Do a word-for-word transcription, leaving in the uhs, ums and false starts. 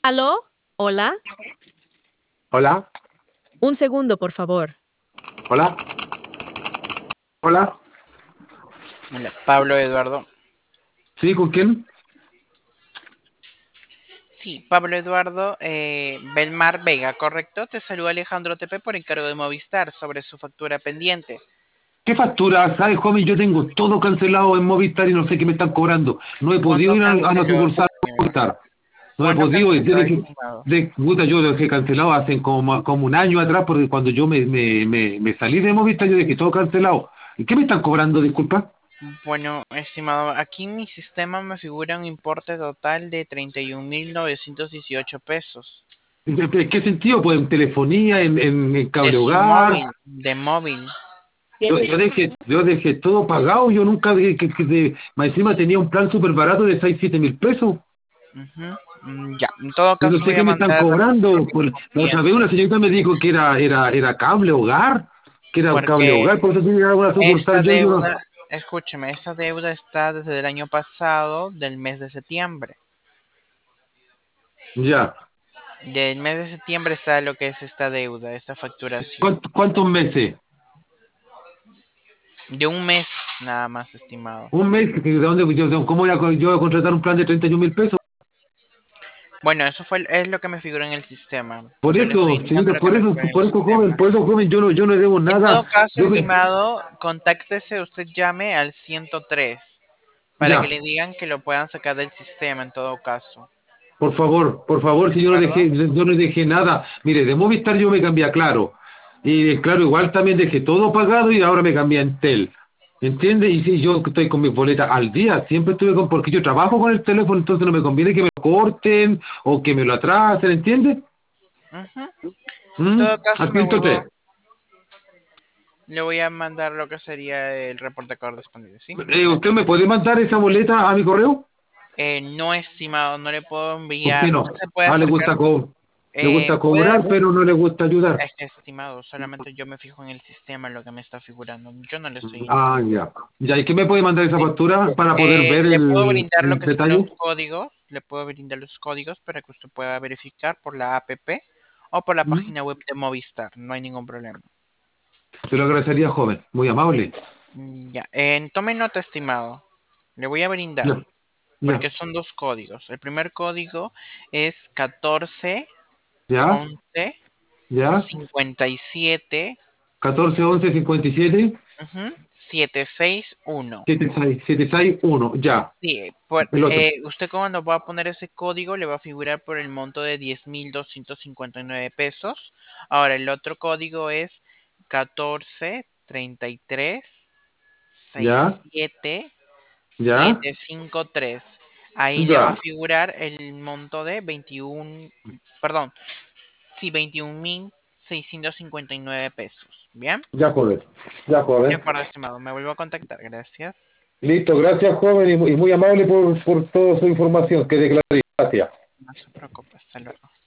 ¿Aló? ¿Hola? Hola, Un segundo, por favor. hola, hola. Hola, Pablo Eduardo. ¿Sí, con quién? Sí, Pablo Eduardo eh, Belmar Vega, ¿correcto? Te saluda Alejandro Tepe por encargo de Movistar sobre su factura pendiente. ¿Qué factura? ¿Sabes, joven? Yo tengo todo cancelado en Movistar y no sé qué me están cobrando. No he podido ¿Cuándo ir a, a la canceló, sucursal de estimado? Movistar. No he ¿Cuándo podido ir. canceló, Desde que, estimado? de, puta, yo lo dejé cancelado hace como, como un año atrás, porque cuando yo me, me, me, me salí de Movistar, yo dejé todo cancelado. ¿Y qué me están cobrando, disculpa? Bueno, estimado, aquí en mi sistema me figura un importe total de treinta y un mil novecientos dieciocho pesos. ¿En qué qué sentido? Pues en telefonía, en, en, en De cable su hogar. móvil, de móvil. Yo, yo dejé, yo dejé todo pagado. Yo nunca, que, que, que de- más encima tenía un plan súper barato de seis siete mil pesos. Ujú. Mm, Ya, en todo Yo no caso sé voy a qué me están mandar cobrando. Por, la otra vez una siguiente. señorita me dijo que era, era, era cable hogar, que era cable Porque hogar, por eso tiene que ir a una esta sucursal. Yo, yo no. deuda, escúcheme, esta deuda está desde el año pasado, del mes de septiembre. Ya. Del mes de septiembre está lo que es esta deuda, esta facturación. ¿Cuánto- ¿Cuántos meses? De un mes nada más, estimado. Un mes. ¿De dónde, yo, ¿Cómo voy a, co- yo voy a contratar un plan de treinta y un mil pesos? Bueno, eso fue es lo que me figuró en el sistema. Por Yo le estoy eso, indicando señorita, lo que por me eso, figura en el por eso, joven, sistema. por eso, joven, yo no, yo no debo En todo nada. caso, Yo, que- estimado, contáctese, usted llame al ciento tres para que ya. le digan que lo puedan sacar del sistema en todo caso. Por favor, por favor, si ¿De yo no acuerdo? dejé, yo no dejé nada. Mire, de Movistar yo me cambié a Claro. Y de Claro igual también dejé todo pagado y ahora me cambié a Entel. ¿Entiende? Y si yo estoy con mi boleta al día, siempre estuve con, porque yo trabajo con el teléfono, entonces no me conviene que me lo corten o que me lo atrasen, ¿entiende? Ujú. En ¿Mm? todo caso, Al me vuelvo, ciento tres. le voy a mandar lo que sería el reporte correspondiente, ¿sí? Eh, ¿usted me puede mandar esa boleta a mi correo? Eh, no, estimado, no le puedo ¿Por qué enviar. no? Usted se puede Ah, le acercar. gusta co- le Eh, gusta puede. cobrar, pero no le gusta ayudar. Es que, estimado, solamente yo me fijo en el sistema, en lo que me está figurando. Yo no le estoy Ah, indicando. ya. Ya, ¿y qué me puede mandar esa factura para poder Eh, ver le puedo el, brindar lo el que son los detalle? códigos. Le puedo brindar los códigos para que usted pueda verificar por la app o por la ¿Mm? página web de Movistar. No hay ningún problema. Se lo agradecería, joven. Muy amable. Mm, Ya. Eh, tome nota, estimado. Le voy a brindar. Ya, Porque ya, son dos códigos. El primer código es catorce ya, once ya. cincuenta y siete catorce, once, cincuenta y siete, ujú, setecientos sesenta y uno. setenta y seis, setenta y seis, uno. Ya. Sí, por, El otro. eh, usted cuando va a poner ese código le va a figurar por el monto de diez mil doscientos cincuenta y nueve pesos. Ahora el otro código es catorce treinta y tres sesenta Ya, y siete ya, setecientos cincuenta y tres. Ahí le va a ya. figurar el monto de veintiuno, perdón, sí, veintiún mil seiscientos cincuenta y nueve pesos. ¿Bien? Ya, joven. Ya, De joven. acuerdo, estimado. Me vuelvo a contactar. Gracias. Listo, gracias, joven, y muy, y muy amable por, por toda su información. Que declaré. Gracias. No se preocupe. Hasta luego.